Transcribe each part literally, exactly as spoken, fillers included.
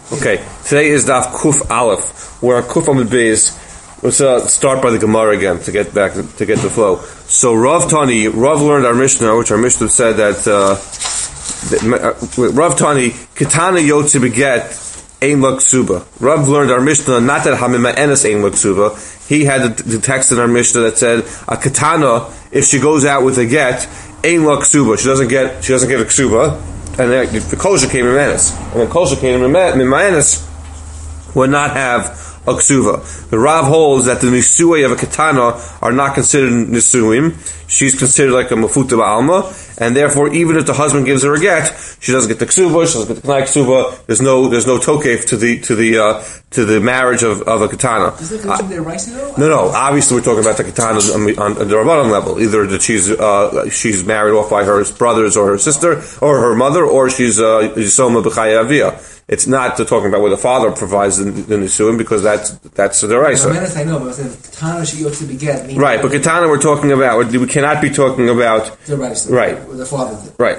Okay, today is Daf Kuf Aleph. We're on Kuf Amud Beis. Let's uh, start by the Gemara again to get back to get the flow. So Rav Tani, Rav learned our Mishnah, which our Mishnah said that, uh, that uh, Rav Tani Katana Yotze Beget Ein Lo Ksuba. Rav learned our Mishnah not that Hamima Enes Ein Lo Ksuba. He had the, the text in our Mishnah that said a Katana, if she goes out with a get, Ein Lo Ksuba. She doesn't get she doesn't get a Ksuba. And the Kolsha came in Manis. And the Kolsha came in Manis would not have a Ksuva. The Rav holds that the Nisui of a Katana are not considered Nisuim. She's considered like a Mafuta Ba'alma. And therefore, even if the husband gives her a get, she doesn't get the Ksuva, she doesn't get the Knai Ksuva. There's no, there's no Tokef to the, to the, uh, to the marriage of, of a Katana. Is the connection there right though? No, no. Obviously, we're talking about the Katana on, on, on the Rabbanan level. Either that she's, uh, she's married off by her brothers or her sister, or her mother, or she's, uh, Yisoma B'chaya Aviyah. It's not talking about where the father provides the, the Nisuim, because that's, that's the Raisa. I know, but Katana she ought to be get. Right, but Katana we're talking about, we cannot be talking about the Raisa. Right. What the father did. Right.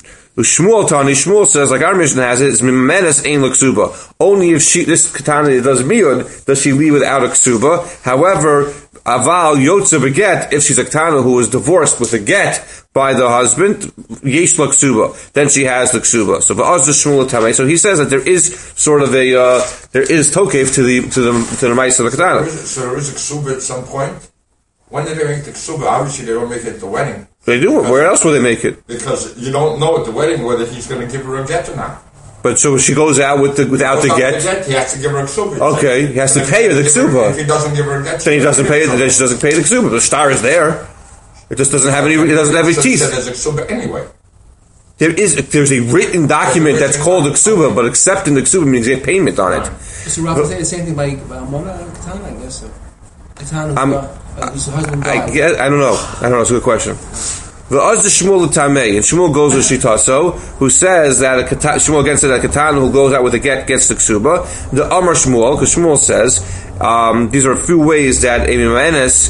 Shmuel Tani, Shmuel says, like our Mishnah has it, is Mimenes Ein Lo Ksuba. Only if she, this Katana does miyud, does she leave without a Ksuba. However, Aval Yotze Beget, if she's a Katana who was divorced with a get by the husband, Yesh Lo Ksuba, then she has the Ksuba. So Va'az the Shmuel Tamei. So he says that there is sort of a, uh, there is Tokef to the, to the, to the Ma'is of the Katana. So there is a Ksuba at some point? When did they make the Ksuba? Obviously they don't make it at the wedding. They do it. Where else will they make it? Because you don't know at the wedding whether he's going to give her a get or not. But so she goes out with the, without the get. the get. He has to give her a ksuba. Okay, he has to pay her the ksuba. If he doesn't give her a get, then he doesn't pay. Then she doesn't pay the ksuba. The star is there. It just doesn't have any. It doesn't have any teeth. So there's a ksuba anyway. There is. There's a written document that's called a ksuba, but accepting the ksuba means you get payment on it. So Rav say the same thing by Amona and Katana, I guess. So Katana, whose husband died. I guess, I don't know. I don't know. It's a good question. The Azza Shmuel Tamei, and Shmuel goes with Shitaso, who says that a Katana, Shmuel again said that a Katana who goes out with a get gets the Ksuba. The Amar Shmuel, because Shmuel says um, these are a few ways that a Mimenes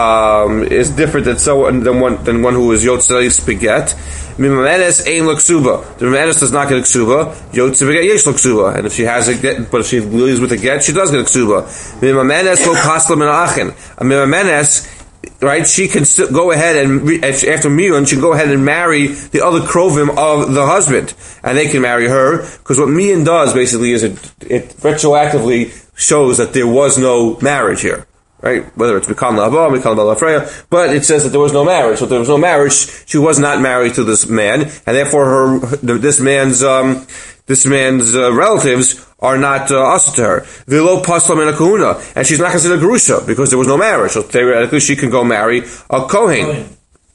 um, is different than so than one than one who is Yotzei Beget. Mimenes Ein Lo Ksuba. The Mimenes does not get a Ksuba. Yotzei Beget Yesh Lo Ksuba. And if she has a get, but if she leaves with a get, she does get a Ksuba. Mimenes Lo Pasla Min Achin. A Mimenes, right, she can still go ahead and, after Miyun, she can go ahead and marry the other Krovim of the husband. And they can marry her, because what Miyun does, basically, is it, it retroactively shows that there was no marriage here. Right? Whether it's Mikal La'aba, Mikal La'Freya, but it says that there was no marriage. So if there was no marriage, she was not married to this man, and therefore her, this man's, um, this man's uh, relatives are not uh, also to her. V'lo pasla min kahuna, and she's not considered Gerusha because there was no marriage. So theoretically, she can go marry a Kohen.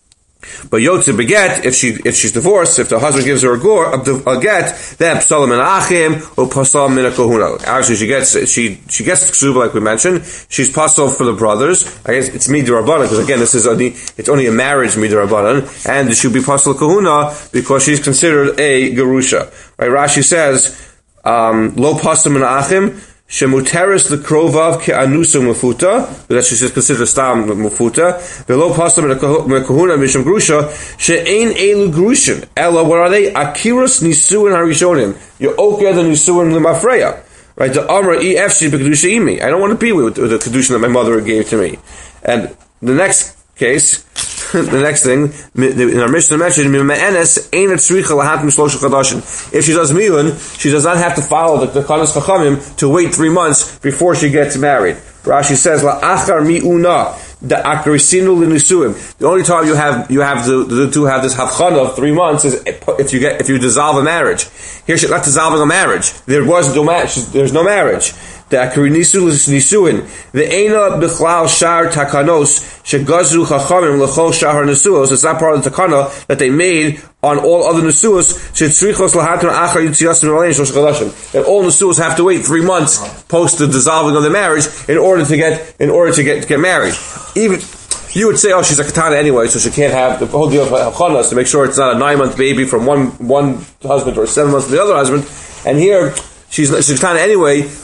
But Yotze Beget, if she if she's divorced, if the husband gives her a, gore, a, a get, then Psalam min Achim or Pasal min Kahuna. Actually, she gets she she gets Ksuba like we mentioned. She's Pasal for the brothers. I guess it's Midrabanan because again, this is only it's only a marriage Midrabanan, and she'll be Pasal Kahuna because she's considered a Gerusha. Right? Rashi says, um, Lo Pasal min Achim. Shemuteris the krovav ke'anusa mufuta, that she should consider stam mufuta. Velo pasam mekahuna misham grusha she'ein elu grushin. Ella, what are they? Akiras nisuin harishonim. You okeh the nisuin limafreya. Right? The amra e f she b'kedusha imi. I don't want to be with, with the kedusha that my mother gave to me. And the next case, the next thing, in our Mishnah mentioned, if she does miyun, she does not have to follow the Kanas Chachamim to wait three months before she gets married. Rashi says, la'achar mi'una, the akarisinu l'nisuim. The only time you have you have the, the two have this havchana of three months is if you get if you dissolve a marriage. Here she's not dissolving a marriage. There was no marriage. There's no marriage. The akarinisu l'nisuin. The eina b'chlal shar takanos shegazru chachamim l'chol shahar nesuos. It's not part of the takana that they made on all other nesuos. Shetzrichos lahatun achar yitziyasim alein shlosh chadashim. That all nesuos have to wait three months post the dissolving of the marriage in order to get in order to get to get married. Even you would say, oh, she's a katana anyway, so she can't have the whole deal of havchanas to make sure it's not a nine-month baby from one one husband or seven months from the other husband. And here she's she's a katana anyway.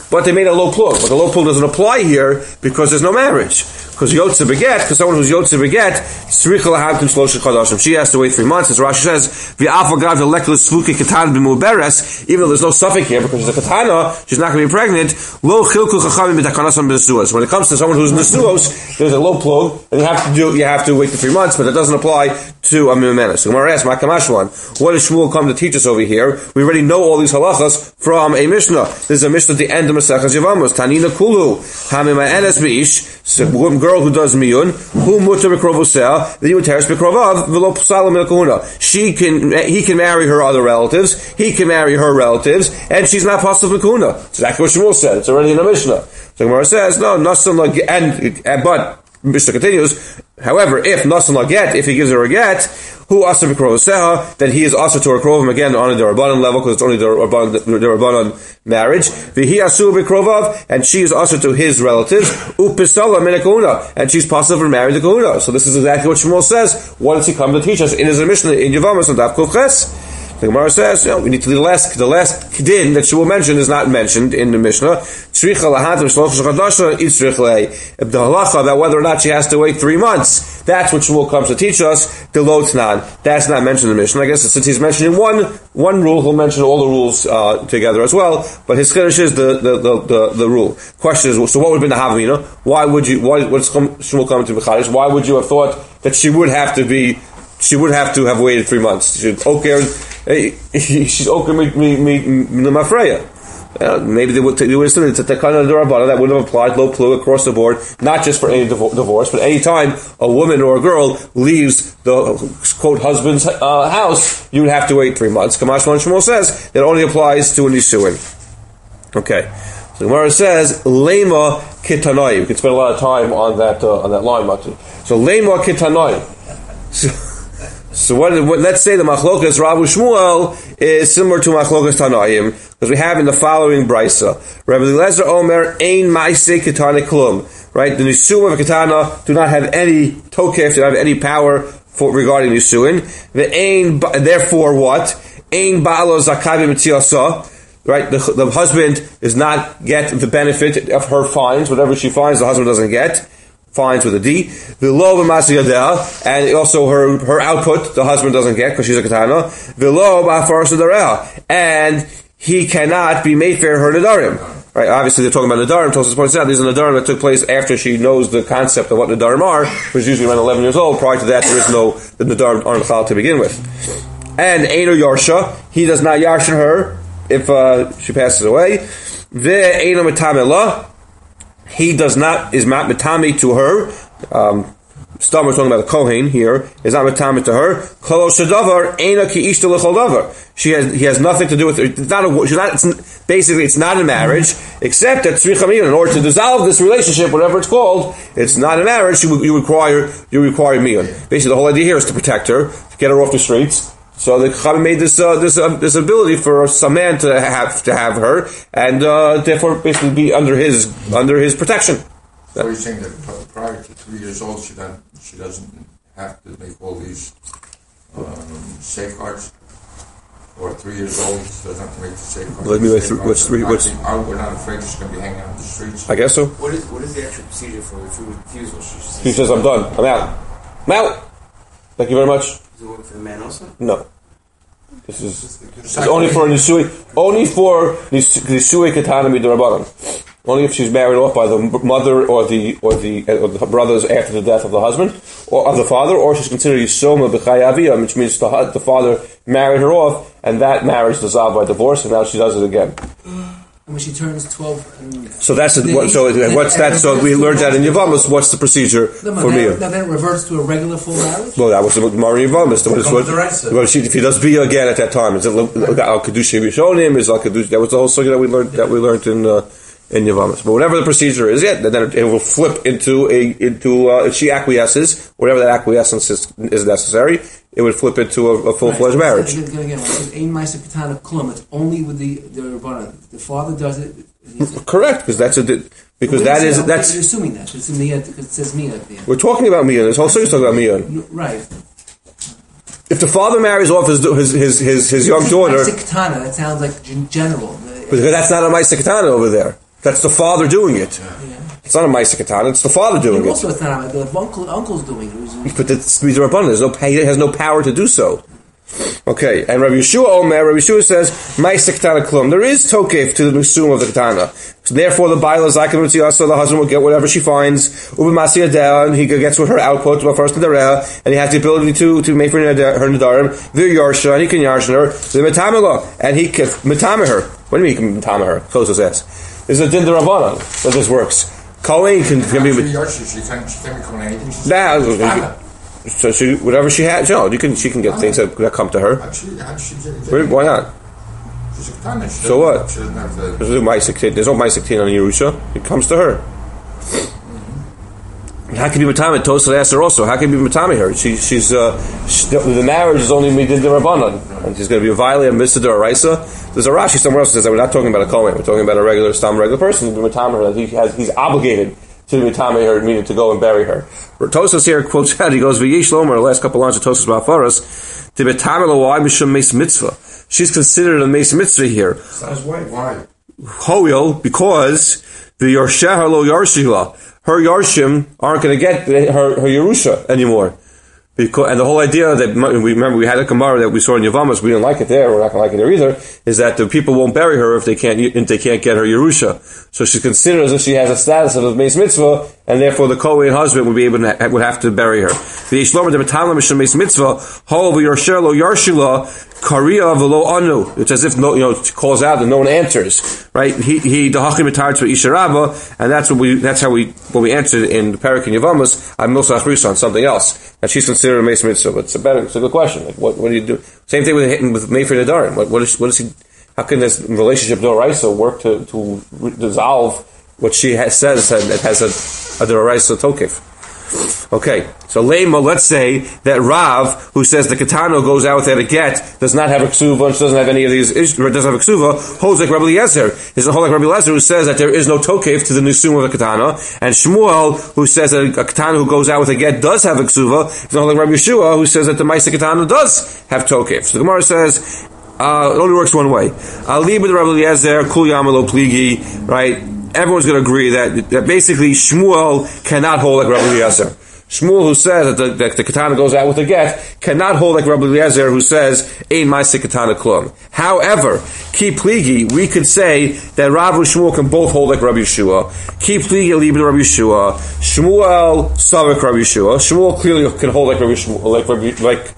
but they made a low plug. But the low plug doesn't apply here because there's no marriage. Because Yotze Beget, because someone who's Yotze Beget, Tzricha Lahamtim Shlosha Chodashim. She has to wait three months. As Rashi says, V'afagav Lekla Svuki Katan B'Muberes, even though there's no suffix here, because she's a Katana, she's not going to be pregnant, Lo Chilku Chachamim B'Takanasam B'Nesuos. When it comes to someone who's Nesuos, there's a low plug, and you have to do, you have to wait the three months, but it doesn't apply to a Mimena. So Gemara asks, Makamashwan, what does Shmuel come to teach us over here? We already know all these halachas from a Mishnah. There's a Mishnah at the end of Maseches Yevamos. Tanina Kulu, Hamima Enes Bish, a girl who does miyun, who mutar b'krovoseh, the yuteres b'krovav, v'lo psalam el kahuna. She can, he can marry her other relatives, he can marry her relatives, and she's not possible b'kahuna. That's exactly what Shmuel said. It's already in the Mishnah. So Gemara says, no, nasan la get, and, and but Mishnah continues. However, if nasan la get, if he gives her a get, who asa b'krovoseh, then he is asa to her krovim again on a derabanan level because it's only the derabanan marriage. V'hi asu b'krovav, and she is asa to his relatives. U'pisala min kahuna, and she's possible to marry the kahuna. So this is exactly what Shmuel says. What does he come to teach us in his Mishnah in Yevamos on Daf Kuf Ches? The Gemara says, you know, we need to do the last, the last din that Shmuel mentioned is not mentioned in the Mishnah. Tzricha lahatim shlosh chadasha itzrich lei. The halacha about whether or not she has to wait three months. That's what Shmuel comes to teach us. The lotnan. That's not mentioned in the Mishnah. I guess since he's mentioning one one rule, he'll mention all the rules uh, together as well. But his chiddush is the the, the the the rule. Question is, so what would have been the havamina? Why would you? Why what's Shmuel coming to Bechadish? Why would you have thought that she would have to be? She would have to have waited three months. She should, okay. She's okay me me me mafreya. Maybe they would they would assume it's a tekana d'rabbanan that would have applied low plu across the board, not just for any div- divorce, but any time a woman or a girl leaves the quote husband's uh, house, you would have to wait three months. Kamash Mon Shmuel says that only applies to a nisuin. Okay, so the Gemara says lema kitanai. We can spend a lot of time on that uh, on that line, Matu. So lema kitanai. So, So what, what, let's say the machlokas Rav Shmuel is similar to machlokas Tanaim, because we have in the following brisa. Rabbi Eliezer Omer ein ma'aseh ketana klum. Right, the nisuim of a ketana do not have any tokef, do not have any power for regarding nisuin. The ein, therefore, what? Ein ba'alo zakai b'mitziasa. Right, the, the husband does not get the benefit of her fines. Whatever she finds, the husband doesn't get. Fines with a D. V'lo v'masi yadeh, and also her her output the husband doesn't get because she's a katana. V'lo b'afaras nedareha, and he cannot be made fair her nedarim. Right, obviously they're talking about nedarim. Tosfos points out these are nedarim that took place after she knows the concept of what nedarim are, which is usually around eleven years old. Prior to that, there is no the nedarim aren't chal to begin with. And eino yarsha, he does not yarshin her if uh, she passes away. Ve'eino metamela. He does not, is not metami to her. Um, Stam, we're talking about the Kohen here, is not metami to her. Kol shadavar eina ki ishta l'chol davar. She has, he has nothing to do with her. It's not a, she's not, it's, basically it's not a marriage, except that tzricha miyun, in order to dissolve this relationship, whatever it's called, it's not a marriage, you, you require, you require miyun. Basically the whole idea here is to protect her, to get her off the streets. So the Chachamim made this uh, this uh, this ability for some man to have to have her, and uh, therefore basically be under his under his protection. So you're saying that prior to three years old, she doesn't she doesn't have to make all these um, safeguards, or three years old she doesn't have to make the safeguards. Let me wait through what's three what's. Are we're not afraid she's going to be hanging out on the streets? I guess so. What is what is the actual procedure for refusal? She, she says, "I'm done. I'm out. I'm out. Thank you very much." Is it working for the man also? No. This is, this is only for nisui, only for nisui katana midrabanan. Only if she's married off by the mother or the or the or the brothers after the death of the husband or of the father, or she's considered yisoma b'chayaviyah, which means the the father married her off, and that marriage dissolved by divorce, and now she does it again. When she turns twelve, and so that's a, what, so what's that? So we learned that in Yevamos. What's the procedure no, for Mia? Now then it reverts to a regular full marriage. Well, that was the Mari Yevamos. Well, she, if he does Bia again at that time, is it Al Kedushi Rishonim? Is Al Kedushi? That was the whole story that we learned that we learned in uh, in Yevamos. But whatever the procedure is, yeah, then it, it will flip into a into uh, if she acquiesces, whatever that acquiescence is, is necessary. It would flip into a, a full-fledged right. marriage. Again, again, again, it's Ein Ma'aseh Ketana Klum. It's only with the the Rabbanan. The father does it. Correct, because that's a because that is that's. You're assuming that it's in the end because it says Mia at the end. We're talking about Mia. This whole story is talking about Mia. Right. If the father marries off his his his his, his young daughter, Ma'aseh Ketana. That sounds like general. Because that's not a Ma'aseh Ketana over there. That's the father doing it. Yeah. It's not a Maisa Katana, it's the father doing And it. also, it's not like the uncle, uncle's doing it. It But it's Midrabanan. There's no, he has no power to do so. Okay, and Rabbi Yeshua Omer, Rabbi Yeshua says, Maisa Katana Klum. There is tokef to the Nusum of the Katana. So therefore, the Baila Zakin Ritziyasa, the husband will get whatever she finds, Uba Masiyah Dea, and he gets with her output, the first Nadareha, and he has the ability to, to make her Nadarim, Vir Yarsha, and he can Yarshan her, the Metamela, and he can Metame her. What do you mean he can Metame her? Kosos says. This is a Din Darabanan that this works. Kohen can, can be. Vir Yarsha, she can't, she can't become anything. She's Nah, so she, whatever she has, you know, you can, she can get things that, that come to her. How'd she, how'd she get it? Why not? She's a Katana. She So what? She doesn't have the... There's no Maisik There's no Maisik on Yerusha. It comes to her. Mm-hmm. How can you be Matami? Tosa asked her also. How can you be Matami her? She, she's uh, she, the, the marriage is only Midin Rabbanan, and she's going to be a violent Mister Doraisa. There's a Rashi somewhere else that says that we're not talking about a Kohen. We're talking about a regular, stam regular person to be Matami her. That he has, he's obligated to Mitame her, meaning to go and bury her. Tosas here quotes out, he goes, V'yish Lomer, the last couple lines of Tosas Ba'afaras, to Mitame Lawai Mishum Meis Mitzvah. She's considered a Meis Mitzvah here. That's why. Why? Hoil, because the Yorsheha Lo Yarshila, her Yarshim aren't going to get her, her Yerusha anymore. Because, and the whole idea that, we remember we had a Gemara that we saw in Yavamas, we didn't like it there, we're not going to like it there either, is that the people won't bury her if they can't, if they can't get her Yerusha. So she's considered as if she has a status of a Meis Mitzvah, and therefore the Kohen husband would be able to, would have to bury her. The Ishlomer, the Betalam Mishum Meis Mitzvah, Hol V'Yorsher Lo Yarshila, Kariya V'Lo Anu. It's as if no, you know, it calls out and no one answers, right? He, he, Dahachim Etar to Isharaba, and that's what we, that's how we, what we answered in the Parak in Yavamas, I'm Milsa Achrisa on something else. And she's considered a Meis Mitzvah, but it's a better, it's a good question. Like, what, what do you do? Same thing with hitting with Mefer Nadarim. What, what is, what is he, how can this relationship Doraisa work to, to dissolve what she has, says that it has a, a Doraisa Tokif? Okay, so Lema, let's say that Rav, who says the Katana goes out without a get, does not have a ksuva, and doesn't have any of these, doesn't have a ksuva, holds like Rabbi Eliezer. Is a hold like Rabbi Eliezer who says that there is no tokef to the nusum of the Katana, and Shmuel, who says that a Katana who goes out with a get does have a ksuva, is a hold like Rabbi Yeshua, who says that the Maisa Katana does have tokef. So the Gemara says, uh, it only works one way. Ali with Rabbi Eliezer, Kul Yamalo Pligi, right? Everyone's going to agree that, that basically Shmuel cannot hold like Rabbi Eliezer. Shmuel, who says that the, that the katana goes out with a get, cannot hold like Rabbi Eliezer, who says, Ein Maisa Katana Klum. However, Ki Pligi, we could say that Rav and Shmuel can both hold like Rabbi Yeshua. Ki Pligi Libid Rabbi Yeshua. Shmuel Savik Rabbi Yeshua. Shmuel clearly can hold like Rabbi Shmuel, like Rabbi, like,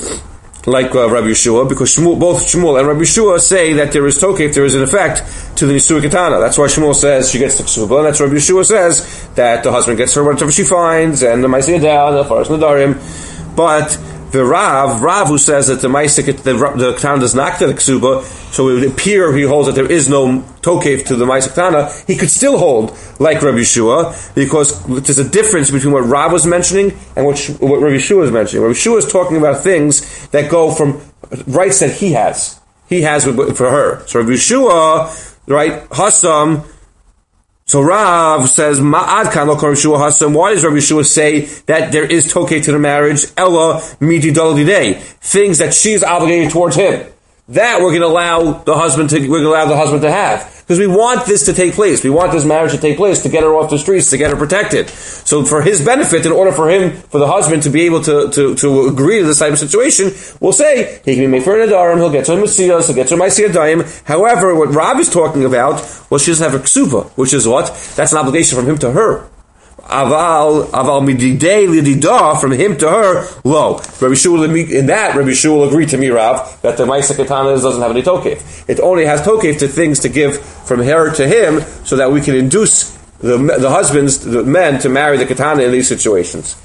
like uh, Rabbi Yeshua, because Shmuel, both Shmuel and Rabbi Yeshua say that there is tokef, there is an effect to the Nisui Katana. That's why Shmuel says she gets the Ksuba, and that's Rabbi Yeshua says that the husband gets her whatever she finds, and the Maisiyah down, the Faras Nadarim. But the Rav, Rav who says that the Maisiyah, the, the Katana does not get the Ksuba, so it would appear he holds that there is no tokef to the Maisiyah Katana, he could still hold like Rabbi Yeshua, because there's a difference between what Rav was mentioning and what, what Rabbi Yeshua is mentioning. Rabbi Yeshua is talking about things that go from rights that he has. He has for her. So Rabbi Yeshua, right, Hassam, so Rav says, Ma'ad kan lo Rabbi Yeshua Hassam. Why does Rabbi Yeshua say that there is tokef to the marriage? Ella midi dalidei. Things that she's obligated towards him. That we're going to allow the husband to, we're going to allow the husband to have. Because we want this to take place. We want this marriage to take place, to get her off the streets, to get her protected. So for his benefit, in order for him, for the husband to be able to, to, to agree to this type of situation, we'll say, he can be made for an Adarim, he'll get to a Messiah, he'll get to a Maisiyah Daim. However, what Rob is talking about, well, she doesn't have a ksuba, which is what? That's an obligation from him to her. Aval, aval mididei lidida, from him to her, low. Rabbi Shua, in that, Rabbi Shua will agree to me, Rav, that the Maisa Katana doesn't have any tokef. It only has tokef to things to give from her to him, so that we can induce the, the husbands, the men, to marry the Katana in these situations.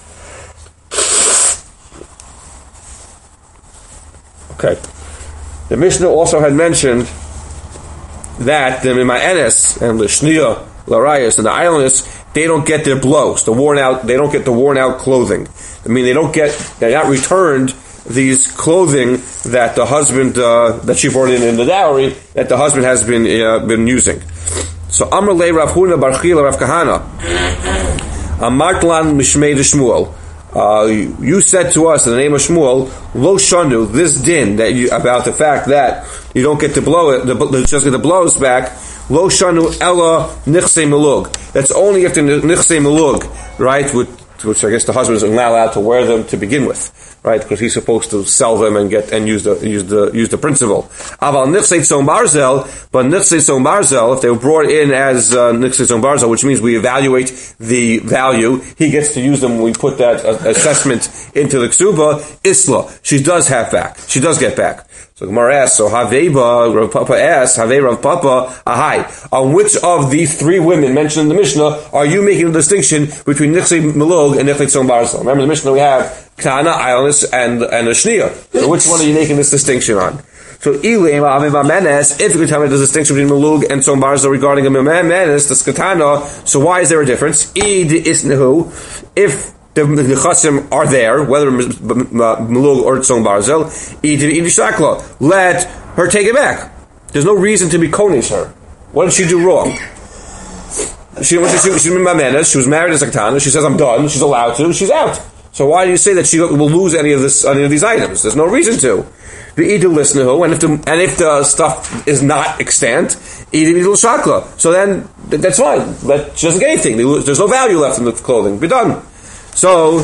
Okay. The Mishnah also had mentioned that the Mima'enes and the Shniya, Larayas, and the Islanders, they don't get their blows, the worn out, they don't get the worn out clothing. I mean, they don't get, they're not returned these clothing that the husband, uh, that she brought in in the dowry, that the husband has been, uh, been using. So, Amr Le Rav Huna Bar Chila Rav Kahana, Amartlan Mishmei de Shmuel, uh, you said to us in the name of Shmuel, Lo Shanu, this din, that you, about the fact that you don't get to blow it, the, just get the blows back, Lo shanu ella nichse melug. That's only if the nichse melug, right? Which, which I guess the husband is not allowed to wear them to begin with, right? Because he's supposed to sell them and get and use the use the use the principal. Aval nichse tzom barzel, but nichse tzom barzel, if they were brought in as uh, nichse tzom barzel, which means we evaluate the value, he gets to use them when we put that uh, assessment into the ksuba. Isla, she does have back. She does get back. So Gemara asks, so Haveba, Rav Papa asks, Havei Rav Papa, ahai, on which of the three women mentioned in the Mishnah are you making a distinction between Nichse Melug and Nichse Tzom Barzel? Remember the Mishnah we have Kana, Ionis, and, and a Shnia. So which one are you making this distinction on? So Ilim, Avim Menes, if you could tell me there's a distinction between Melug and Tzom Barzel regarding a Menes, the Skatana, so why is there a difference? Id Isnehu, if the Nechasim are there, whether Melug or Tzom Barzel, let her take it back. There's no reason to be konish her. What did she do wrong? She went to she, she, she was married as a Ketana. She says, I'm done. She's allowed to. She's out. So why do you say that she will lose any of this, any of these items? There's no reason to. The idul lisnahu, and if the and if the stuff is not extant, idul shakla. So then that's fine. But she doesn't get anything. There's no value left in the clothing. Be done. So,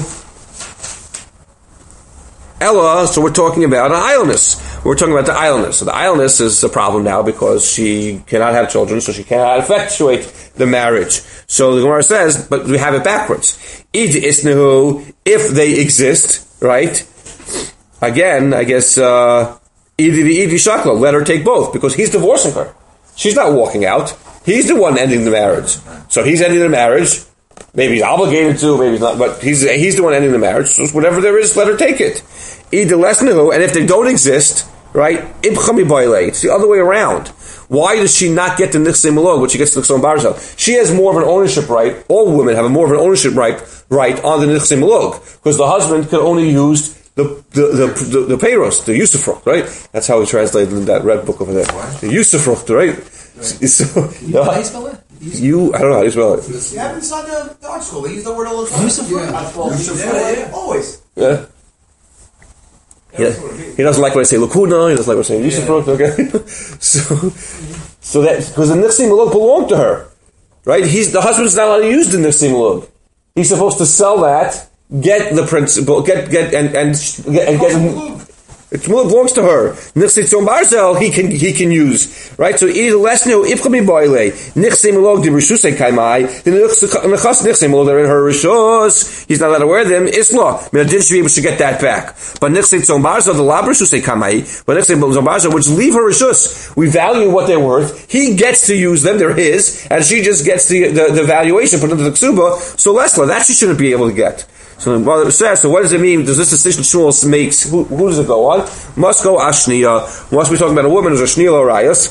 Ella, so we're talking about an idleness. We're talking about the idleness. So the idleness is a problem now because she cannot have children, so she cannot effectuate the marriage. So the Gemara says, but we have it backwards. Id isnehu, if they exist, right? Again, I guess, uh, idi idi shakla, let her take both, because he's divorcing her. She's not walking out. He's the one ending the marriage. So he's ending the marriage. Maybe he's obligated to, maybe he's not, but he's he's the one ending the marriage. So whatever there is, let her take it. Either lesnahu, and if they don't exist, right? Ibchami boile. It's the other way around. Why does she not get the nichse melog, but she gets the nichse barzel? She has more of an ownership right. All women have a more of an ownership right right on the nichse melog, because the husband can only use the the the the, the peiros, the usufruct, right? That's how we translated in that red book over there. The usufruct, right? right. So, you, how do you spell it? You, I don't know how you spell it. You haven't studied the art school. They use the word all the time. Usufruct? Yeah. Yeah, yeah. Always. Yeah. Yeah. He doesn't like when I say lakuna. He doesn't like when I say usufruct. Okay. so, so that because the nichse melog belonged to her, right? He's the husband's not allowed to use the nichse melog. He's supposed to sell that, get the principal, get get and and get. And get It belongs to her. Nichse tzom barzel he can he can use, right? So either lesno ifchami boile nichse melog de rishusay kaimai the nechas nichse melog are in her rishus. He's not allowed to wear them. Isla me'adin should be able to get that back. But nichse tzom barzel the lab rishusay kaimai, but nichse tzom barzel which leave her rishus. We value what they're worth. He gets to use them. They're his, and she just gets the the, the valuation put into the ksuba. So lesla that she shouldn't be able to get. So, well, it says, so what does it mean? Does this decision Shmuel makes? Who, who does it go on? Must go Ashniya. Must be talking about a woman who's a Shnila Rayas.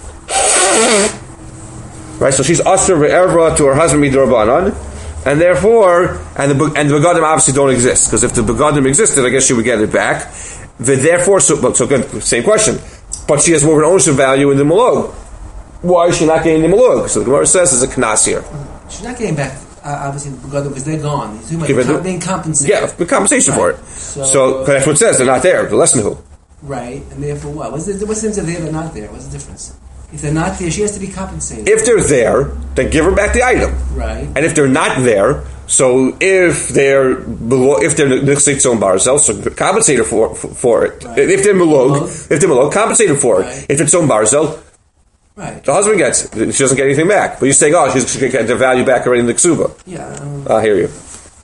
Right, so she's Asr Ve'erva to her husband Midrabanan. And therefore, and the, and the Begadim obviously don't exist. Because if the Begadim existed, I guess she would get it back. Therefore, so, so again, same question. But she has more of an ownership value in the Malog. Why is she not getting the Malog? So the Gemara says there's a Knas here. She's not getting back. Uh, obviously, because they're gone. He's talking about com- being compensated. Yeah, the compensation right. for it. So, so that's what it says. They're not there. The lesson who? Right, and therefore what? What's the, what's the difference if they're not there? What's the difference? If they're not there, she has to be compensated. If they're there, then give her back the item. Right. And if they're not there, so if they're below, if they're nichse tzom barzel, so compensate her for for it. Right. If they're melog, if they're melog, compensate her for right. it. If it's tzom barzel. Right. The husband gets it. She doesn't get anything back. But you're saying, oh, she's going to get the value back already in the ksuba. Yeah. Um, I hear you.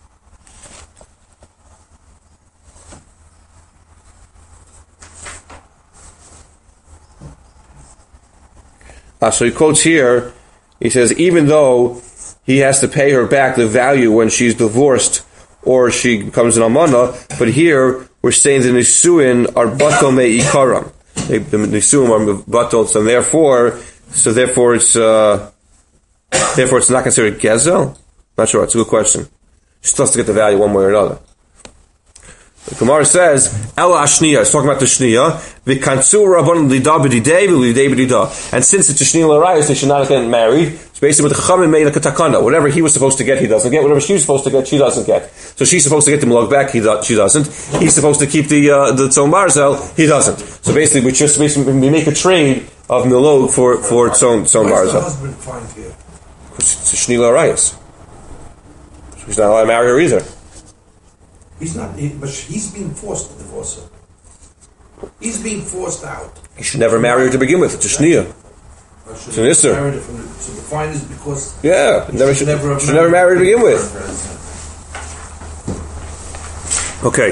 Uh, so he quotes here, he says, even though he has to pay her back the value when she's divorced or she becomes an almana, but here we're saying the nisuin are batal me'ikaram. The nisuim are batal, and therefore, so therefore it's uh, therefore it's not considered gezel. Not sure. It's a good question. She still has to get the value one way or another. The Gemara says, Ela Ashniya, it's talking about the Shniya, V'kansu Rabban Lida B'didei V'lidei B'dida. And since it's a Shnila Rayas, they should not get married. It's basically what the Chachamim made like a takana. Whatever he was supposed to get, he doesn't get. Whatever she was supposed to get, she doesn't get. So she's supposed to get the Malog back, he do, she doesn't. He's supposed to keep the uh, the Tzom Barzel, he doesn't. So basically, we just basically we make a trade of milog for for its own its own Why is the barza. husband fine here? It's a shnila arayis. He's not allowed to marry her either. He's not, he, but he's being forced to divorce her. He's being forced out. He should never marry her to begin with. It's a shnia. It's an isser. Married her from the, so the fine is because Yeah, never should, should never have should never marry her to begin with. Okay.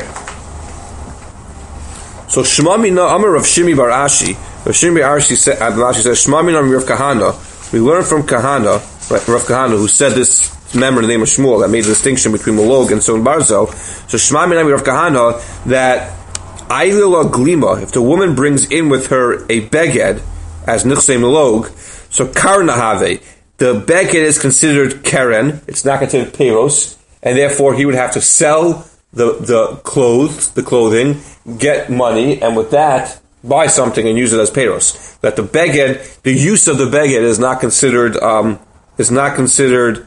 So Shema Mina Amar Rav Shimi Bar Ashi. Rav Shimi Bar Ashi says, Ashi says Shema Mina Rav Kahana. We learn from Kahana, right, Rav Kahana, who said this member in the name of Shmuel that made the distinction between Molog and Son Barzo. So Shema Mina Rav Kahana that Ailila Glima, if the woman brings in with her a beged as Nichsei Molog, so Karnahave, the beged is considered Keren, it's not considered Peros, and therefore he would have to sell the the clothes, the clothing, get money, and with that buy something and use it as Peros. That the beged, the use of the beged is not considered um, is not considered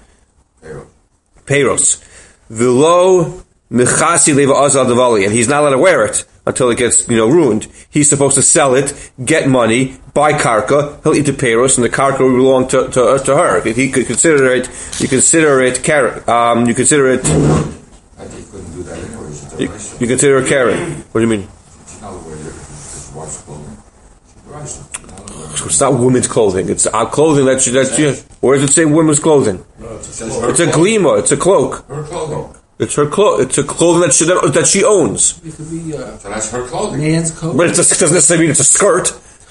Peros. V'lo mechasi leva azal devali, and he's not allowed to wear it until it gets, you know, ruined. He's supposed to sell it, get money, buy karka. He'll eat the Peros, and the karka will belong to to, uh, to her. If he could consider it, you consider it Karen. Um, you consider it. I think he couldn't do that anyway. You, you consider it Karen. What do you mean? She's not aware that it's wife's clothing. She buys it. It's not women's clothing. It's our clothing that she, that she, where does it say women's clothing? no, it's a Says cloak. her It's a clothing. glima. It's a cloak. Her clothing. It's her clo- It's a clothing that she that she owns. It could be uh, So that's her clothing. man's coat. But it just doesn't necessarily mean it's a skirt.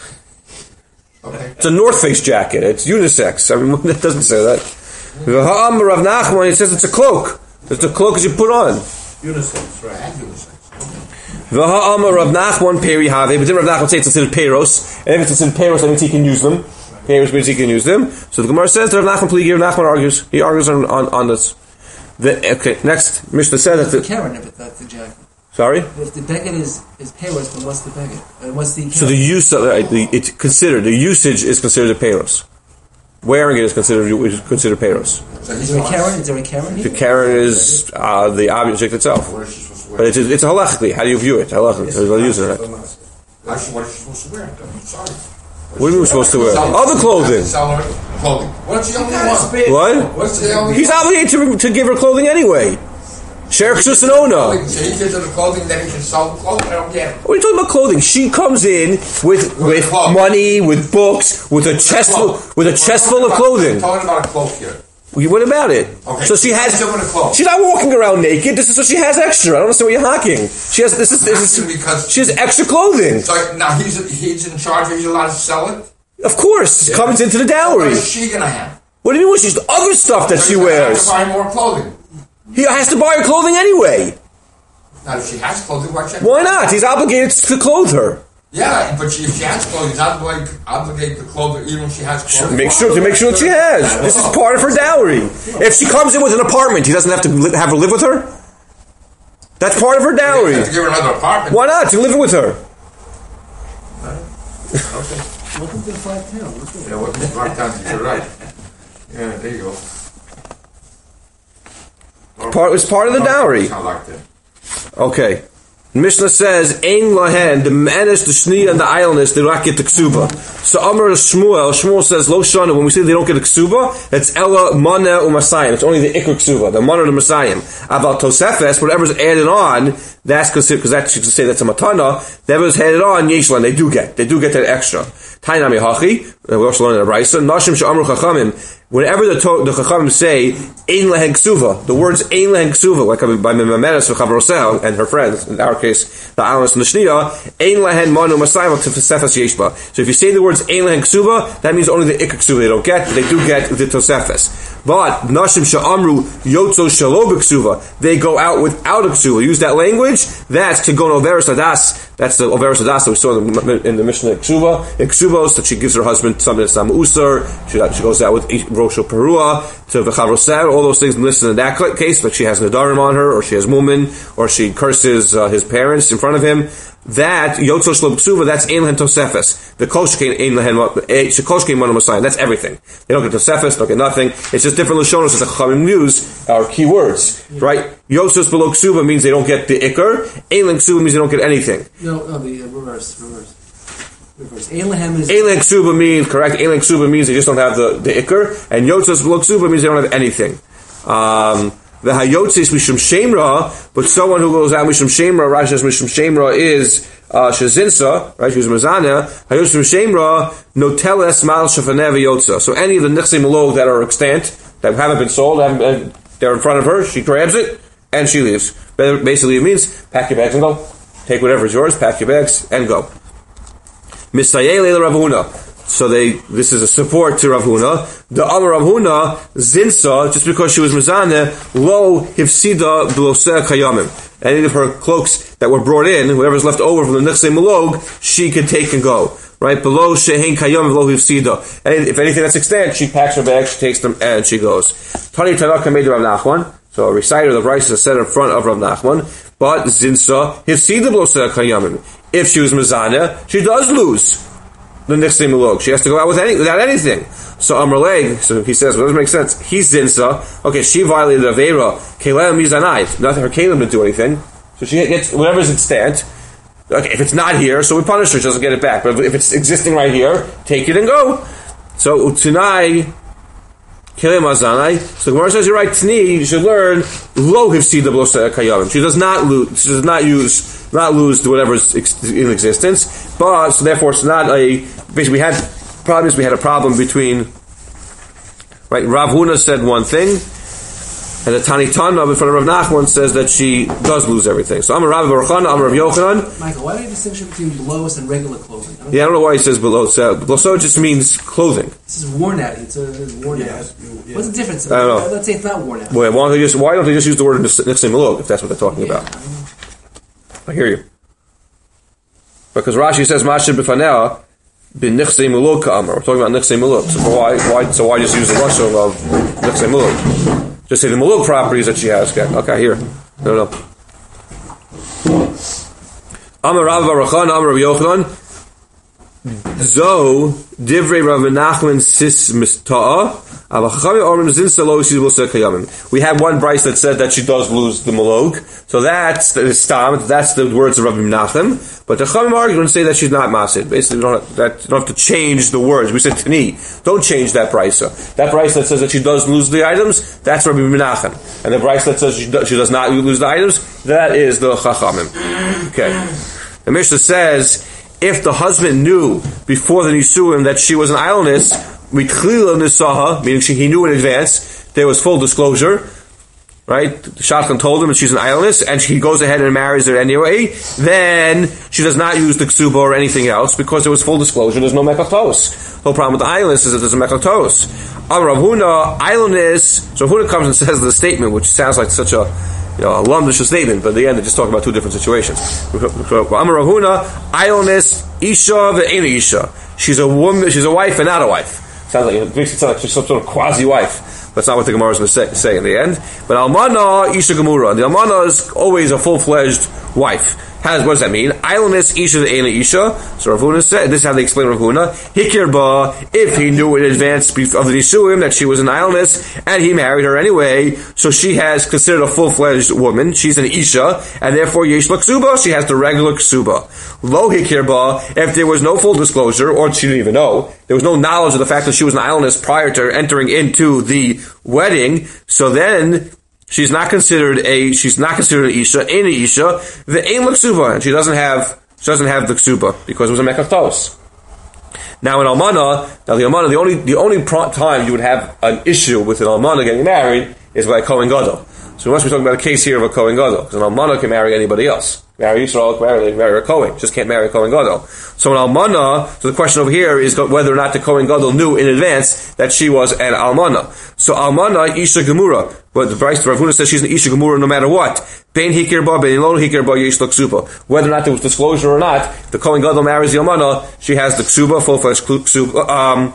Okay. It's a North Face jacket. It's unisex. I mean, it doesn't say that. The Ha'am Rav Nachman, he says it's a cloak. It's a cloak that you put on. Unisex, right? And unisex. The Ha'am Rav Nachman peri have, but then Rav Nachman say it's considered peros, and if it's considered peros, that means he can use them. Peros means he can use them. So the Gemara says that Rav Nachman pligi. Rav Nachman argues. He argues on on, on this. The, okay, next Mishnah says that. the The, Karen of it, that's the jacket. sorry. But if the beggar is is Peros, then what's the beggar? Uh, what's the Karen? So the use of uh, the it's considered the usage is considered a peros. Wearing it is considered is considered peros. So Is he's there a fine. Karen? Is there a Karen The here? Karen is uh, the object itself. What is she supposed to wear? But it's, it's a halachically. How do you view it? Halachically. How do you use it? How she, what is she supposed to wear? I'm sorry. What do you mean we're supposed to wear? Sell- Other clothing. Sell her clothing. What's the only one? What? What's the only He's one? obligated to, to give her clothing anyway. Sheriff Susanona. So he gives her the clothing, then he can sell the clothing. I don't get it. What are you talking about clothing? She comes in with with cloak. money, with books, with a chest full, with a chest full of clothing. I'm talking about a cloak here. What about it? Okay. So she has. She's doing a cloak. She's not walking around naked. This is so she has extra. I don't understand what you're hawking. She has this is this Asking is. because She has extra clothing. so now he's he's in charge. He's allowed to sell it. Of course, it comes into the dowry. What is she gonna have? What do you mean? What she's the other stuff that So she he's gonna have wears. to buy more clothing. He has to buy her clothing anyway. Now, if she has clothing, why should Why not? He's obligated to clothe her. Yeah, but she, if she has clothing, he's obligated, obligated to clothe her even if she has clothing. Make sure to make sure that she has. This is part of her dowry. If she comes in with an apartment, he doesn't have to li- have her live with her. That's part of her You dowry. have to give her another apartment. Why not? To live with her. Welcome to the five town. What's going on? Yeah, what the fuck down? You're right. Yeah, there you go. Part it's part of the dowry. It's not like that. Okay. Mishnah says, Ein lahen, the manish, the shni, and the idleness, they do not get the ksuba. So Amar Shmuel, Shmuel says, Lo shana, when we say they don't get the ksuba, it's Ella, Mana, Umasayim. It's only the ikr ksuba, the Mana, the Masayim. About Tosefes, whatever's added on, that's considered, because that's, you can say that's a matana, whatever's added on, Yeshlan, they do get. They do get that extra. Tainami hachi, we also learn in the Brisa, Nashim she'amru chachamim, whenever the, to, the chachamim say, Ein lehen ksuva, the words Ein lehen ksuva, like by Mememeres v'chavrosel, and her friends, in our case, the Alanis and the Shniya, Ein lehen manu masayim t'fesefes yeshba. So if you say the words Ein lehen ksuva, that means only the ikr ksuva they don't get, but they do get the tosefes. But Nashim she'amru yotzo shelo b'ksuva, they go out without a ksuva. Use that language, that's to go to Overes Hadas, that's the Overes Hadas that we saw in the, in the Mishnah Ksuva, in Ksuvos, that she gives her husband something that's Sam Usar, she, she goes out with Rosh Perua, to V'chavrosel, all those things listed in that case, like she has Nadarim on her, or she has Mumin, or she curses uh, his parents in front of him. That Yotzo Shlo Ksuva, that's Ein Lehen Tosefes. The Kolshkein Ein Lehen Kolshkein Manu Masayim. That's everything. They don't get Tosefes, don't get nothing. It's just different Lashonos that the Chachamim use are key words, right? Yotzos below Ksuva means they don't get the Iker. Ein Lehen Ksuva means they don't get anything. No, no, the uh, reverse, reverse. Ein lehem is... Ein ksuba means, correct, Ein ksuba means they just don't have the, the ikr, and yotzas lo ksuba means they don't have anything. Um, the hayotzis mishum shemra, but someone who goes out mishum shemra, Rashi says mishum shemra is uh, shazinsa, right, she's mazana, hayotzis mishum shemra, noteles mal shafaneh yotza. So any of the nichsei malog that are extant, that haven't been sold, haven't been, they're in front of her, she grabs it, and she leaves. Basically it means, pack your bags and go. Take whatever is yours, pack your bags, and go. Misayei leila Rav Huna. So they, this is a support to Rav Huna. The Amar Rav Huna, Zinsa, just because she was Mizaneh, lo hifsida bloseh kayamim. Any of her cloaks that were brought in, whatever's left over from the Nichsei Malog, she can take and go. Right? Below shehein kayamim lo hifsida. And if anything that's extant, she packs her bag, she takes them, and she goes. Tani Tanaka made Rav Nachman. So a reciter of the Rice is set in front of Rav Nachman. But Zinsa, hifsida bloseh kayamim. If she was Mizaneh, she does lose the Nichsei Malog. She has to go out with any, without anything. So Amrleg, so he says, well, it doesn't make sense. He's Zinsa. Okay, she violated Avera. Kelem Mizanait. Nothing for Kelem to do anything. So she gets whatever's extant. Okay, if it's not here, so we punish her. She doesn't get it back. But if it's existing right here, take it and go. So Utunai Kelem Mazanai. So Gemara says, you're right, Tni, you should learn Lo Hifsida Bloseh Kayavim. She does not lose, she does not use not lose to whatever's in existence, but so therefore it's not a. Basically, we had problems. We had a problem between. Right, Rav Huna said one thing, and the Tani Tana in front of Rav Nachman says that she does lose everything. So I'm a Rav Baruchana, I'm a Rav Yochanan. Michael, why do you distinction between blows and regular clothing? I yeah, I don't know why he says below. So, below just means clothing. This is worn out. It's, a, it's worn Yeah, out. yeah. What's the difference? I don't know. Let's say it's not worn out. Wait, why don't they just why don't they just use the word Nichsei Malog if that's what they're talking Yeah, about? I mean, I hear you. Because Rashi says Masha b'fanea bin Nichsei Malog ka'amar. We're talking about Nichsei Malog. So why, why, so why just use the lashon of Nichsei Malog? Just say the Malog properties that she has. Okay, okay here. No, no. Amar Rav Baruchana, Amar Rav Yochanan. Zo divrei Rav Nachman sis mista'a. We had one Bryce that said that she does lose the Malog. So that's the Stam, that's the words of Rabbi Menachem. But the Chachamim argue and say that she's not Masid. Basically, we don't have, that, you don't have to change the words. We said Tani. Don't change that Bryce. That Bryce that says that she does lose the items, that's Rabbi Menachem. And the Bryce that says she, do, she does not lose the items, that is the Chachamim. Okay. The Mishnah says, if the husband knew before the Nisuim that she was an idleness, Mitchila Nisaha, meaning she, he knew in advance, there was full disclosure, right? The Shadchan told him that she's an idleness, and he goes ahead and marries her anyway, then she does not use the ksuba or anything else, because there was full disclosure, there's no mekach. The whole problem with the idleness is that there's a mekach. Amar Rav Huna, idleness, so Rav Huna comes and says the statement, which sounds like such a you know, a lumdish statement, but in the end they're just talking about two different situations. Amar Rav Huna, idleness, Isha ve'ena Isha. She's a woman, she's a wife and not a wife. Sounds like, it makes it sound like she's some sort of quasi-wife. That's not what the Gemara is going to say, say in the end. But Almana, Isha Gemura. The Almana is always a full-fledged wife. Has, what does that mean? Idleness, Isha the Eina Isha. So Rav Huna said, this is how they explain Rav Huna. Hikir ba, if he knew in advance of the Nisuim that she was an idleness, and he married her anyway, so she has considered a full-fledged woman. She's an Isha, and therefore Yesh Ksuba, she has the regular Ksuba. Lo Hikir ba, if there was no full disclosure, or she didn't even know, there was no knowledge of the fact that she was an idleness prior to entering into the wedding, so then she's not considered a she's not considered an Isha, in an Isha, the Ein L'Ksuba, and she doesn't have she doesn't have the Ksuba because it was a Mekach Tos. Now in Almana, now the Almana, the only the only time you would have an issue with an Almana getting married is by a Kohen Gadol. So we must be talking about a case here of a Kohen Gadol, because an Almana can marry anybody else. Marry Yisrael, marry, marry a Kohen. Just can't marry a Kohen Gadol. So an Almana, so the question over here is whether or not the Kohen Gadol knew in advance that she was an Almana. So Almana, Isha Gemura. But the Bryce Rav Huna says she's an Isha Gemura no matter what. Bein Hikir ba, bein lo Hikir ba, Yesh L'Ksuba. Whether or not there was disclosure or not, the Kohen Gadol marries the Almana, she has the Ksuba, full-fledged Ksuba, um,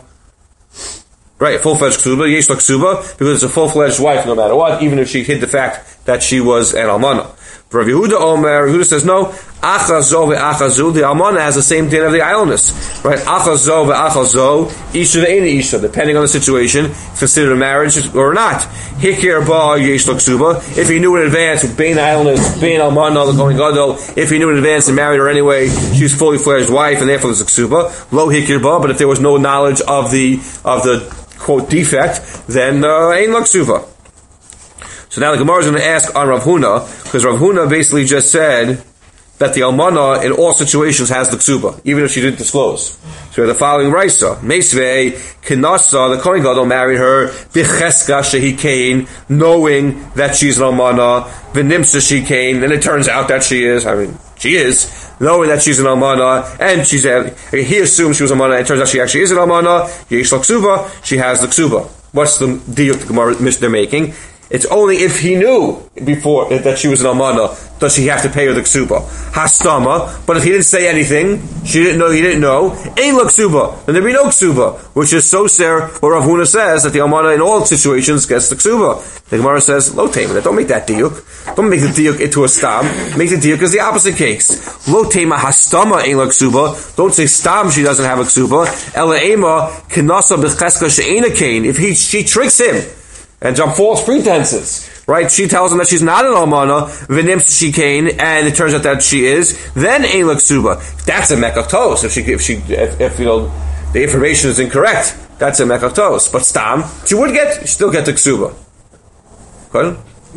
right, full-fledged Ksuba, Yesh L'Ksuba, because it's a full-fledged wife no matter what, even if she hid the fact that she was an Almana. For Rav Yehuda Omer, Yehuda says no. Achazo ve'achazu. The almana has the same din of the idleness, right? Achazo ve'achazo. Isha ve'ena isha. Depending on the situation, it's considered a marriage or not. Hikir ba yesh l'ksuba. If he knew in advance, bein idleness, bein almana, the going gadol. If he knew in advance and married her anyway, she's fully fledged wife, and therefore there's a ksuba. Lo hikir ba. But if there was no knowledge of the of the quote defect, then uh, ain't l'ksuba. So now the Gemara is going to ask on Rav Huna, because Rav Huna basically just said that the almana in all situations has the ksuba, even if she didn't disclose. So we have the following Raisa. Meisvei, Kinasa, the Kohen Gadol married her, Bicheska shehi kain, knowing that she's an almana, V'nimsa she kain, and it turns out that she is, I mean, she is, knowing that she's an almana, and she's a, he assumes she was an almana, and it turns out she actually is an almana, Yesh l'ksuba, she has the ksuba. What's the deal the Gemara they're making? It's only if he knew before that she was an almana does she have to pay her the ksuba. Hastama, but if he didn't say anything, she didn't know, he didn't know, ain't lo ksuba, then there'd be no ksuba, which is so ser where Rav Huna says that the almana in all situations gets the ksuba. The Gemara says, lo tema, don't make that diuk. Don't make the diuk into a stam. Make the diuk as the opposite case. Lo tema hastama ain't lo ksuba. Don't say stam she doesn't have a ksuba. Ela ema kinasa b'cheska she'ena kain. If he, she tricks him, and jump false pretenses, right? She tells him that she's not an almana, v'nims she kain, and it turns out that she is. Then ein l'ksuba. That's a mekach tos. If she, if she, if, if you know the information is incorrect, that's a mekach tos. But stam, she would get, still get the ksuba. Good.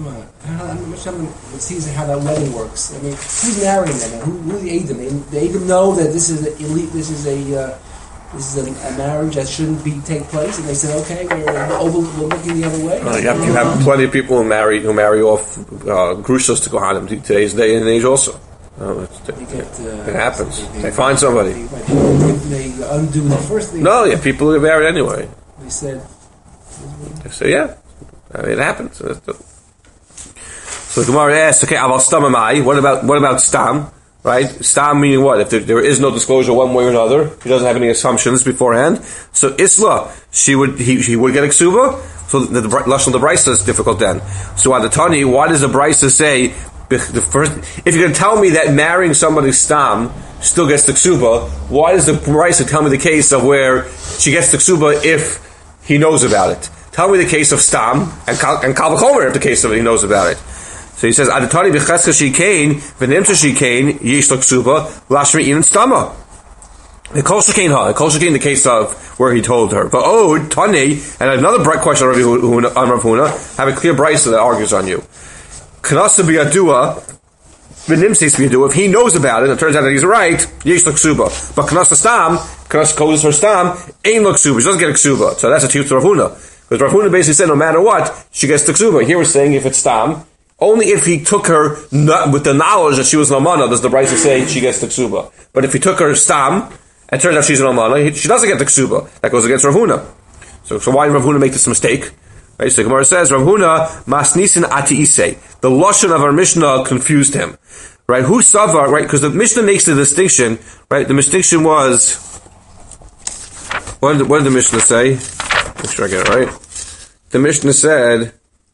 It seems how that wedding works. I mean, who's marrying them? Who, who the Adam? The Adam know that this is a elite. This is a. Uh, This is a, a marriage that shouldn't be take place, and they said, "Okay, we're, over, we're looking the other way." Uh, you, have, you have plenty of people who marry who marry off uh, grushos to kohanim today's day and age. Also, uh, it, get, uh, it happens. They, they find somebody. They, they undo the first thing. No, yeah, people get married anyway. They said, "They say, yeah, I mean, it happens." So the Gemara asks, "Okay, aval stam amai. What about what about stam?" Right? Stam meaning what? If there, there is no disclosure one way or another, he doesn't have any assumptions beforehand. So Isla, she would, he, he would get a ksuba. So the, the Lashon the Brisa is difficult then. So Adatani, why does the Brisa say, the first, if you're going to tell me that marrying somebody Stam still gets the ksuba, why does the Brisa tell me the case of where she gets the ksuba if he knows about it? Tell me the case of Stam, and Kal, and Kal V'chomer if the case of it, he knows about it. So he says, Adatani b'cheska shikain, v'nimta shikain, yesh l'ksuba, lashmi in stama. The kol shikain ha, the kol shikain, the case of where he told her. But oh, Tani, and another bright question on Rav Huna, have a clear brisa that argues on you. Knasa b'yadua, v'nimseis b'yadua, if he knows about it, it turns out that he's right, yesh l'ksuba. But knasa stam, knasa kodes her stam, ain't l'ksuba, she doesn't get a ksuba. So that's a tiyut to Rav Huna. Because Rav Huna basically said, no matter what, she gets the ksuba. Here we're saying if it's stam, only if he took her not, with the knowledge that she was an almana does the Brisa say she gets the ksuba. But if he took her stam and turns out she's an almana, she doesn't get the ksuba. That goes against Rav Huna. So, so why did Rav Huna make this mistake? Right? So the Gemara says Rav Huna masnisin ati isei. The lashon of our Mishnah confused him. Right? Who savar? Right? Because the Mishnah makes the distinction. Right? The distinction was what did, what did the Mishnah say? Make sure I get it right. The Mishnah said.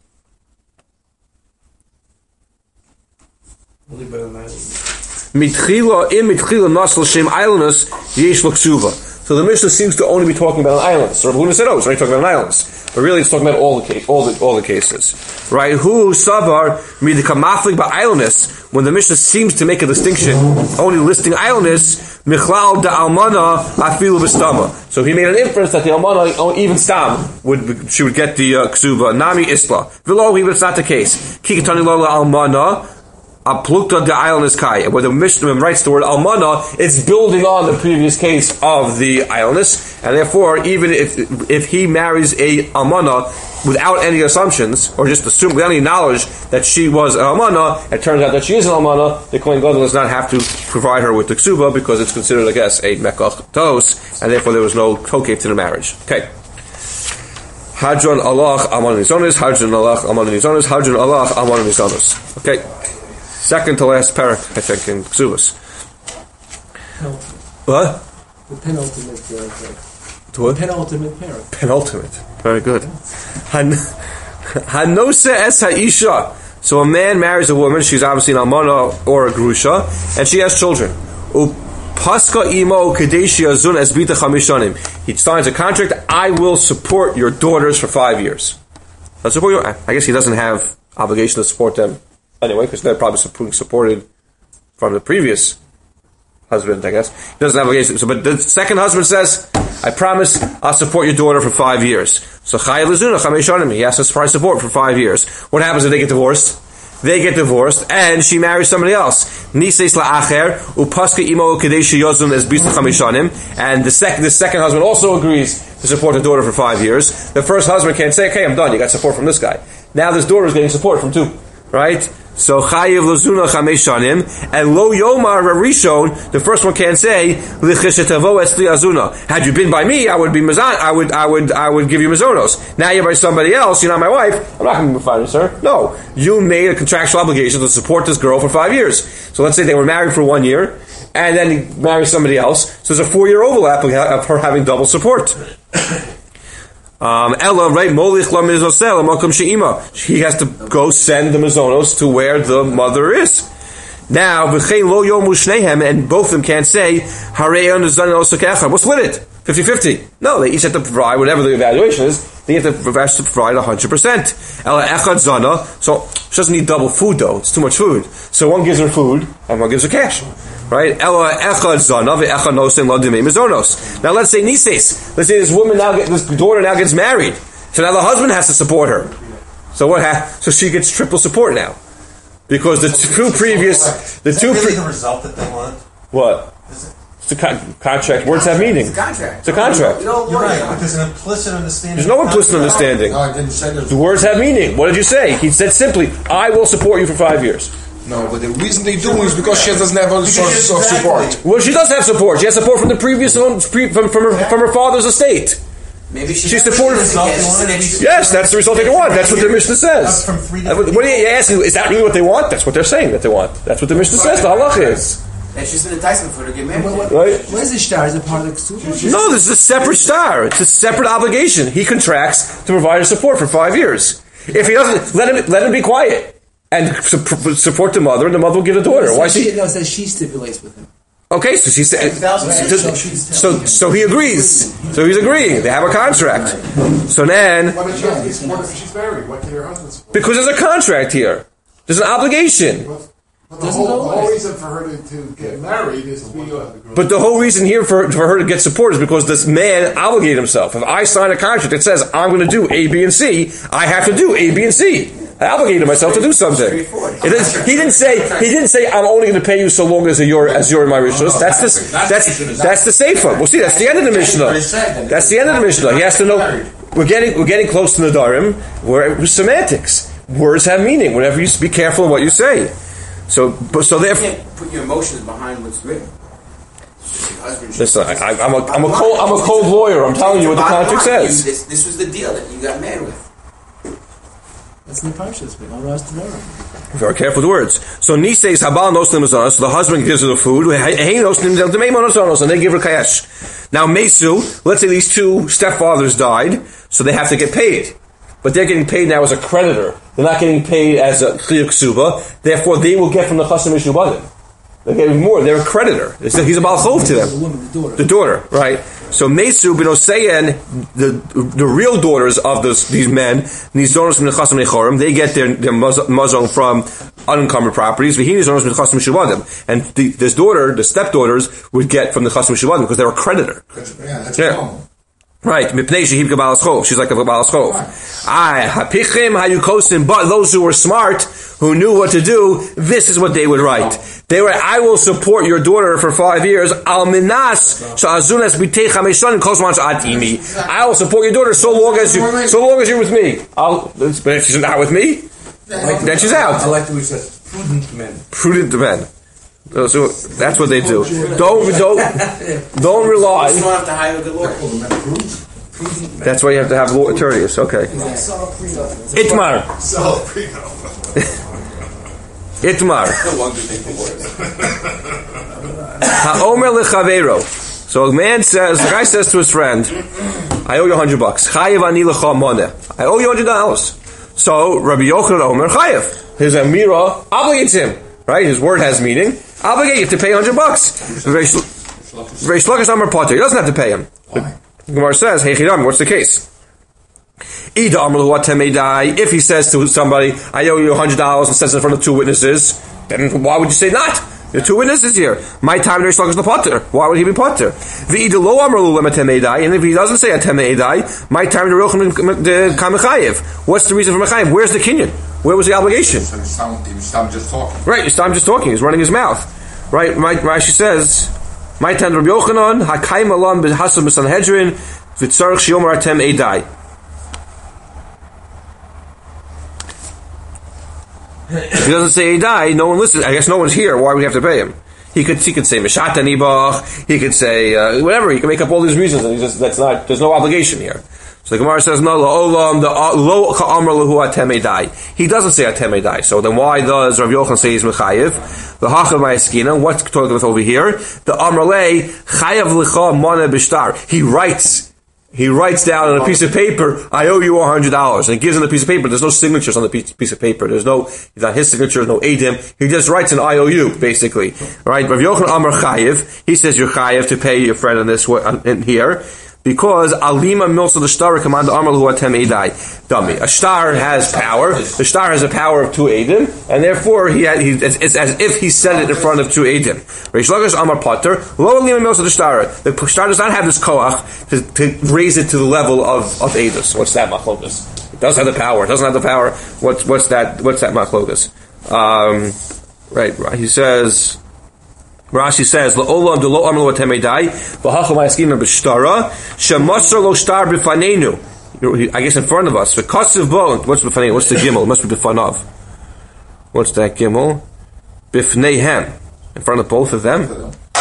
Mitchila in mitchila nasl shem islandus yesh l'ksuba. So the Mishnah seems to only be talking about an island. So Rav Huna said, "Oh, it's only talking about an islands," but really it's talking about all the case, all the all the cases, right? Who sabar midikamaflik ba islandus? When the Mishnah seems to make a distinction, only listing islandus michlal da almana afilu b'stama. So he made an inference that the almana, even stam, would she would get the uh, ksuba nami isla. V'lo, even it's not the case. Kikatani lola almana. Aplukta de islandus kai. Where the Mishnah writes the word almana, it's building on the previous case of the islandus, and therefore, even if if he marries a almana without any assumptions, or just assume without any knowledge that she was an almana, it turns out that she is an almana, the Kohen Gadol does not have to provide her with the ksuba because it's considered, I guess, a mekach tos, and therefore there was no tokef to the marriage. Okay. Hadron Allah aman nizonis, Hadron Allah aman nizonis, Hadron Allah aman nizonis. Okay. Second to last parak, I think, in Ksubas. What? The penultimate parak. What? Penultimate parak. Penultimate. Very good. Han Hanose es ha'isha So a man marries a woman, she's obviously an almana or a grusha, and she has children. Paska imo kadeshi azun esbita chamishanim. He signs a contract, I will support your daughters for five years. I'll support you. I guess he doesn't have obligation to support them anyway, because they're probably being supported from the previous husband, I guess. He doesn't have obligation. So, but the second husband says, I promise I'll support your daughter for five years. So chayav lezuna chamishanim. He has to provide support for five years. What happens if they get divorced? They get divorced, and she marries somebody else. Niseis la'acher upaska imo kadeshi yozun es bisla chamishanim. And the second, the second husband also agrees to support the daughter for five years. The first husband can't say, "Okay, I'm done. You got support from this guy." Now this daughter is getting support from two, right? So chayiv lozuna chamishanim and lo yomar rishon. The first one can't say lichishetavo esli azuna. Had you been by me, I would be mizan. I would, I would, I would give you mizonos. Now you're by somebody else. You're not my wife. I'm not going to be fine, sir. No, you made a contractual obligation to support this girl for five years. So let's say they were married for one year, and then he marries somebody else. So there's a four-year overlap of her having double support. Um, Ella, right? Molich la mizosel makom she'ima. He has to go send the mizonos to where the mother is. Now, v'chein lo yomu shnehem, and both of them can't say harei on the zanos kecha. We'll split it fifty-fifty. No, they each have to provide whatever the evaluation is. They have to provide one hundred percent. Ella echad zana. So she doesn't need double food though. It's too much food. So one gives her food and one gives her cash. Right? Ella echad zana ve'echad nosen lo dimei mizonos. Now let's say nises. Let's say this woman now, get, this daughter now gets married. So now the husband has to support her. So what? Ha- so she gets triple support now, because the two previous, the Is two that really pre- the result that they want? what? It's a con- contract. Words have meaning. It's a contract. It's a contract. You don't You're worry right, about but it. there's an implicit understanding. There's no implicit understanding. No, I didn't say this. The words have meaning. What did you say? He said simply, "I will support you for five years." No, but the reason they do is because she doesn't have other sources of support. Well, she does have support. She has support from the previous own, from, from, her, from her father's estate. Maybe she She's supported. Yes, that's the result they want. That's what the Mishnah says. From three What are you asking? Is that really what they want? That's what they're saying that they want. That's what the Mishnah says. The halach is. That's just an enticement for her to get married. Right? Where's the star? Is it part of the ksuba? No, this is a separate star. It's a separate obligation. He contracts to provide her support for five years. If he doesn't, let him let him be quiet and su- support the mother, and the mother will give the daughter. Why she? she? No, it says she stipulates with him. Okay, so she said. So so he agrees. So he's agreeing. They have a contract. So then, Why don't you have to support if she's married? Why can't her husband support? because there's a contract here, there's an obligation. But the whole, the whole reason for her to, to get married is to be a... But the whole reason here for, for her to get support is because this man obligated himself. If I sign a contract that says I'm going to do A, B, and C, I have to do A, B, and C. I obligated myself to do something. It is, he didn't say he didn't say I'm only going to pay you so long as you're as you're in my rishos. That's the that's that's the seifa. Well, see, that's the end of the Mishnah. That's the end of the Mishnah. He has to know. We're getting we're getting close to Nadarim. We're semantics. Words have meaning. Whenever you be careful in what you say. So, but so therefore, You can't put your emotions behind what's written. Listen, I, I, I'm a I'm a cold I'm a cold lawyer. I'm telling you what the contract says. This, this was the deal that you got married with. That's in the parshas. But I'm lost tomorrow. Very careful with the words. So Nisei is Habal Nosnim Mazonos. So the husband gives her the food. Hey Nosnim Del Demei Monosonos, and they give her kayesh. Now Mesu, let's say these two stepfathers died, so they have to get paid. But they're getting paid now as a creditor. They're not getting paid as a Chiyuk Ksuba. Therefore, they will get from the Chasam Mishubadim. They're getting more. They're a creditor. He's a Baal Chov to them. The woman, the daughter. The daughter, right? So Mesu ben Oseyan, the the real daughters of this, these men, Nizonos from the Chasam Nechorim, they get their their mazon from unencumbered properties. V'hinizonos from the Chasam Mishubadim, and the, this daughter, the stepdaughters, would get from the Chasam Mishubadim because they're a creditor. Yeah, that's Yeah. normal. Right, Mipnei Shehib Baal Chov. She's like a Baal Chov. Ay, hapichim hayukosim. But those who were smart, who knew what to do, this is what they would write. They were, I will support your daughter for five years. Al minas sha'azunas b'tei chameshon kosman sha'atimi. I will support your daughter so long as you, so long as you're with me. I'll, but if she's not with me, then she's I out. like the way he says, prudent men. Prudent men. So that's what they do. Don't don't don't rely. You don't have to hire a good lawyer. That's why you have to have law attorneys. Okay. Itmar. Itmar. Ha'omer lechaveiro. So a man says, the guy says to his friend, I owe you a hundred bucks. Chayev ani lecha moneh. I owe you a hundred dollars. So Rabbi Yochanan Omer Chayev. His Amira obligates him. Right? His word has meaning. Obligate you to pay one hundred bucks. Very Shlokish Amar Potter. He doesn't have to pay him. The Gemara says, Hey Chidam, what's the case? If he says to somebody, I owe you one hundred dollars and says in front of two witnesses, then why would you say not? There are two witnesses here. My time Reish Lakish the Potter. Why would he be Potter? And if he doesn't say a Temei Edai, my time the Kamachayev. What's the reason for Machayev? Where's the Kinyan? Where was the obligation? So he was he was just talking. Right, he's just talking. He's running his mouth. Right, Rashi says, my time Rabbi Yochanan, Hakaim Alam B'Hasam B'Sanhedrin, V'tzarech Shiyomar Temei Edai. If he doesn't say Edai, no one listens. I guess no one's here. Why would we have to pay him? He could he could say Meshat Nibach. He could say uh, whatever. He can make up all these reasons, and he just that's not. There's no obligation here. So the Gemara says no. La'olam the lo ka'amar lahu atem edai. He doesn't say atem edai. So then why does Rav Yochanan say he's mechayev? The hachav ma'askina. What's talking about over here? The amar le chayav l'cha mana b'shtar. He writes. He writes down on a piece of paper, I owe you one hundred dollars. And he gives him the piece of paper. There's no signatures on the piece of paper. There's no, he's not his signature, no Adim. He just writes an I O U, basically. Right? Rav Yochanan Amar Chayev, he says you're Chayev to pay your friend in this way, in here. Because Alima Milsa the Shtar command Amar Lahu Atem Edai. Dummy. A star has power. The star has a power of two Adim, and therefore he, had, he it's, it's as if he said it in front of two Adim. Reish Lakish Amar Potter, Lo Alima Milsa the Shtar. The star does not have this koach to, to raise it to the level of, of Edus. What's that machlokas? It does have the power. It doesn't have the power. What's what's that what's that machlokas? Um right, he says Rashi says, "La'olam de lo amlo atemedai, v'hacham ha'askina b'shtara, shemasar lo shtar b'fanenu." I guess in front of us. V'kasiv bo. What's b'fanenu? What's the gimel? It must be b'fanav. What's that gimel? B'fneihem. In front of both of them.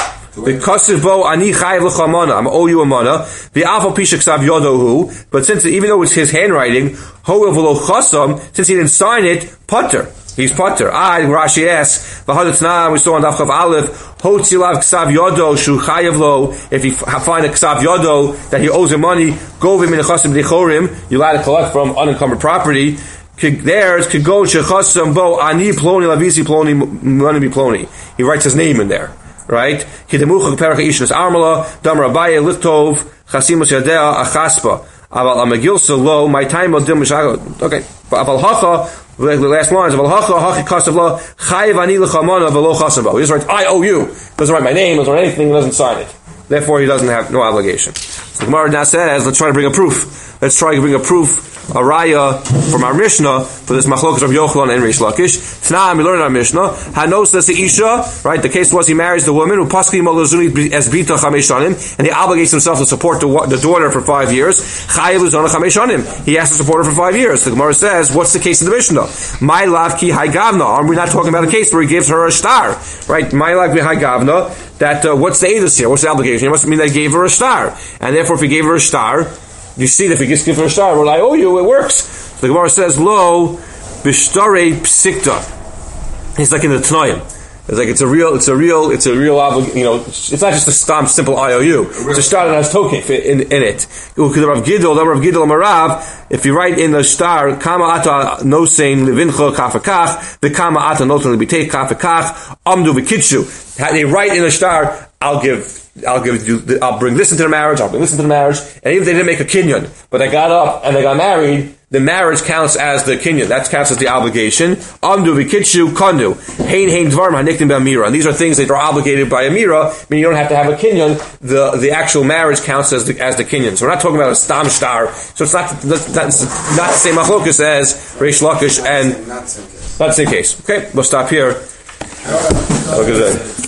V'kasiv bo ani chayiv l'chamana. I'm owe you a mana. V'afal pisha ksav yodohu. But since even though it's his handwriting, ho'il v'lo chasam, since he didn't sign it, putter. He's Potter. I, Rashi asks, we saw on Daf Aleph, Hotzilav Ksav Yodo, Shu Chayev Lo, if you find a Ksav Yodo that he owes him money, Govim in Chasim Dechorim, you're allowed to collect from unencumbered property. Theirs could go Shechasim Bo, Ani Ploni, Lavisi Ploni, Money Ploni. He writes his name in there. Right? Kidemucha Perach Ishnas Armala, Dam Rabaya, Lichtov, Chasimus Yadea, Achaspa. Aval Amagilsa Lo, my time of Dim Okay. Aval Hacha, the last lines of Al-Hacha, Hachi Kasav La, Chayiv Ani L'Chamana V'Lo Chasam Bo. He just writes, I owe you. Doesn't write my name, doesn't write anything, doesn't sign it. Therefore, he doesn't have no obligation. So the Gemara now says, let's try to bring a proof. Let's try to bring a proof, a raya from our Mishnah for this machlokas of Yochanan and Reish Lakish. Tanaim, we learn in our Mishnah, Hanos Isha, right? The case was he marries the woman who paskli molazuni as bita chameshanim, and he obligates himself to support the, the daughter for five years. Chayiv uzana chameshanim. He has to support her for five years. The Gemara says, what's the case in the Mishnah? My lavki haygavna. Are we not talking about a case where he gives her a star, right? My lavki haygavna. That uh, what's the edus here? What's the obligation? It must mean that he gave her a star, and therefore, if he gave her a star, you see that if he just gives her a star, well, I owe you. It works. So the Gemara says, "Lo b'shtare psikta." He's like in the Tanoim. It's like it's a real, it's a real, it's a real obligation. You know, it's not just a stamp, simple I O U. It's a star that has tokef in, in it. If you write in the star, kama ata nosein levincha kafakach, the kama ata nosein lebitei kafakach, amdu v'kitshu. They write in the star, I'll give, I'll give you, I'll bring this into the marriage, I'll bring this into the marriage, and even if they didn't make a kinyan, but they got up and they got married, the marriage counts as the kinyan. That counts as the obligation. Amdu v'kitshu kandu. Hein hein dvarim haniktim b'amira. And these are things that are obligated by amira, meaning you don't have to have a kinyan. The the actual marriage counts as the as the kinyan. So we're not talking about a stam star. So it's not that's not the same machlokas as Reish Lakish and not the same case. Okay, we'll stop here. Have a good day.